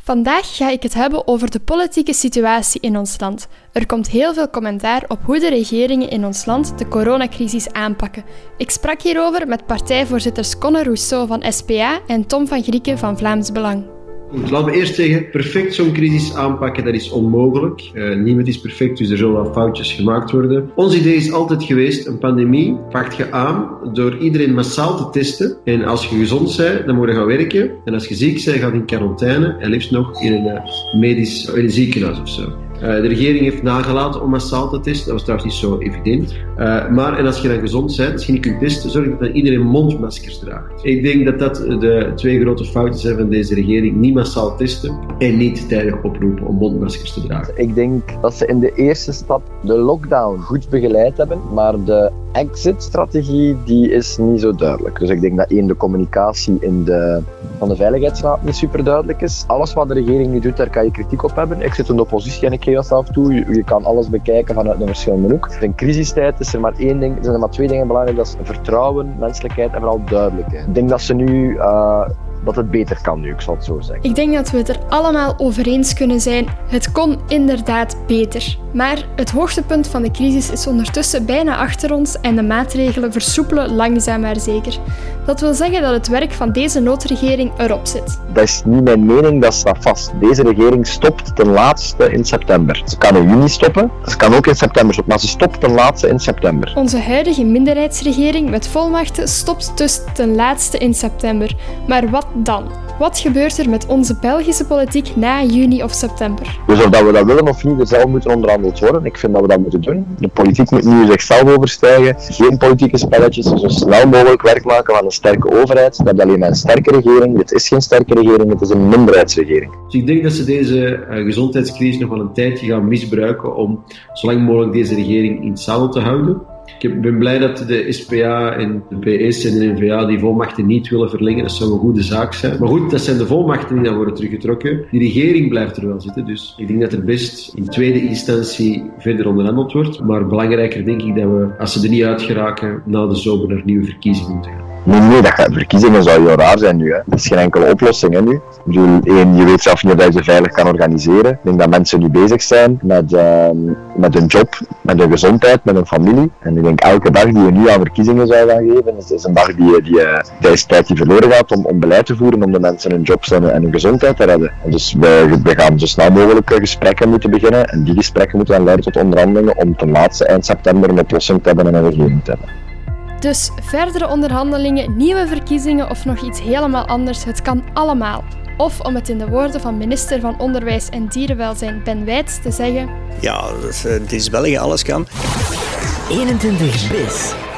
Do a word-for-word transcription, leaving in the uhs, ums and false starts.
Vandaag ga ik het hebben over de politieke situatie in ons land. Er komt heel veel commentaar op hoe de regeringen in ons land de coronacrisis aanpakken. Ik sprak hierover met partijvoorzitters Conne Rousseau van S P A en Tom van Grieken van Vlaams Belang. Goed, laten we eerst zeggen, perfect zo'n crisis aanpakken, dat is onmogelijk. Uh, niemand is perfect, dus er zullen wel foutjes gemaakt worden. Ons idee is altijd geweest, een pandemie pak je aan door iedereen massaal te testen. En als je gezond bent, dan moet je gaan werken. En als je ziek bent, ga je in quarantaine. En liefst nog in een uh, medisch in een ziekenhuis of zo. Uh, de regering heeft nagelaten om massaal te testen. Dat was trouwens niet zo evident. Uh, maar en als je dan gezond bent, als je niet kunt testen, zorg dat dan iedereen mondmaskers draagt. Ik denk dat dat de twee grote fouten zijn van deze regering. Niet massaal testen en niet tijdig oproepen om mondmaskers te dragen. Ik denk dat ze in de eerste stap de lockdown goed begeleid hebben, maar de exit-strategie die is niet zo duidelijk. Dus ik denk dat één, de communicatie in de, van de Veiligheidsraad niet super duidelijk is. Alles wat de regering nu doet, daar kan je kritiek op hebben. Ik zit in de oppositie en ik geef dat zelf toe. Je, je kan alles bekijken vanuit een verschillende hoek. In crisistijd is er maar één ding, er zijn er maar twee dingen belangrijk. Dat is vertrouwen, menselijkheid en vooral duidelijkheid. Ik denk dat ze nu... Uh, dat het beter kan nu, ik zal het zo zeggen. Ik denk dat we het er allemaal over eens kunnen zijn. Het kon inderdaad beter. Maar het hoogtepunt van de crisis is ondertussen bijna achter ons en de maatregelen versoepelen langzaam maar zeker. Dat wil zeggen dat het werk van deze noodregering erop zit. Dat is niet mijn mening, dat staat vast. Deze regering stopt ten laatste in september. Ze kan in juni stoppen, ze kan ook in september stoppen, maar ze stopt ten laatste in september. Onze huidige minderheidsregering met volmachten stopt dus ten laatste in september. Maar wat dan? Wat gebeurt er met onze Belgische politiek na juni of september? Dus of dat we dat willen of niet, er zal moeten onderhandeld worden. Ik vind dat we dat moeten doen. De politiek moet nu zichzelf overstijgen. Geen politieke spelletjes, zo snel mogelijk werk maken van een sterke overheid. We hebben alleen maar een sterke regering. Dit is geen sterke regering, het is een minderheidsregering. Dus ik denk dat ze deze uh, gezondheidscrisis nog wel een tijdje gaan misbruiken om zo lang mogelijk deze regering in het zadel te houden. Ik ben blij dat de S P A en de P S en de N V A die volmachten niet willen verlengen. Dat zou een goede zaak zijn. Maar goed, dat zijn de volmachten die dan worden teruggetrokken. Die regering blijft er wel zitten. Dus ik denk dat er best in tweede instantie verder onderhandeld wordt. Maar belangrijker denk ik dat we, als ze er niet uit geraken, na de zomer naar nieuwe verkiezingen moeten gaan. Nee, nee, dat gaat, verkiezingen zou heel raar zijn nu. Hè. Dat is geen enkele oplossing hè, nu. Ik bedoel, één, je weet zelf niet of je ze veilig kan organiseren. Ik denk dat mensen nu bezig zijn met, uh, met hun job, met hun gezondheid, met hun familie. En ik denk elke dag die je nu aan verkiezingen zou gaan geven, is, is een dag die, die uh, deze tijd die verloren gaat om, om beleid te voeren, om de mensen hun jobs en, en hun gezondheid te redden. En dus we, we gaan zo snel mogelijk gesprekken moeten beginnen. En die gesprekken moeten dan leiden tot onderhandelingen om ten laatste eind september een oplossing te hebben en een regering te hebben. Dus verdere onderhandelingen, nieuwe verkiezingen of nog iets helemaal anders, het kan allemaal. Of om het in de woorden van minister van Onderwijs en Dierenwelzijn Ben Wijts te zeggen... Ja, het is België, alles kan. eenentwintig bis.